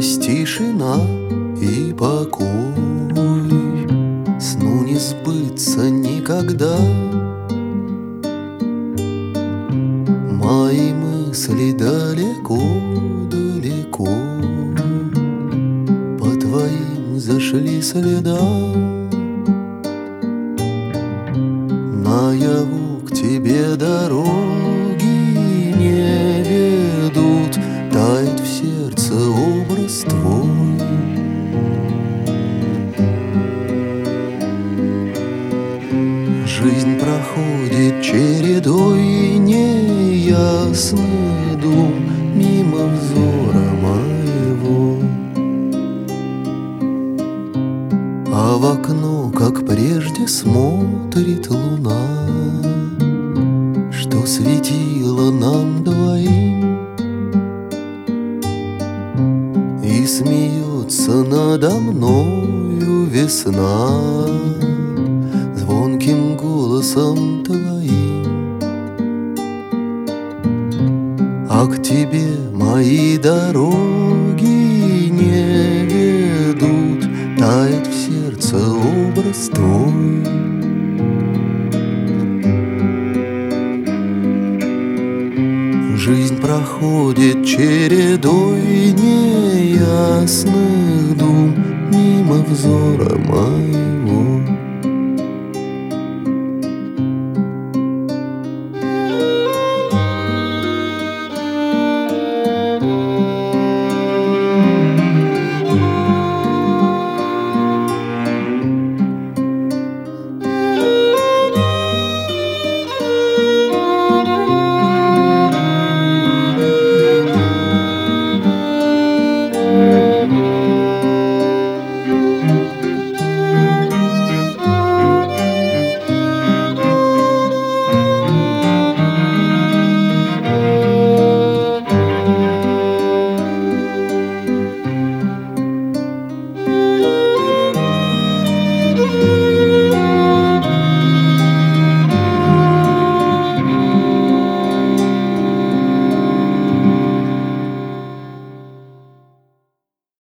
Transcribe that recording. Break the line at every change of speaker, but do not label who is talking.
Есть тишина и покой, сну не сбыться никогда. Мои мысли далеко-далеко по твоим зашли следам. Наяву к тебе дороги не ведут, тает в сердце образ твой. Жизнь проходит чередой неясный дум мимо взора моего, а в окно, как прежде, смотрит луна, что светила нам двоим, и смеется надо мною весна звонким голосом твоим. А к тебе мои дороги не ведут, тает в сердце образ твой. Жизнь проходит чередой неясных дум мимо взора моего,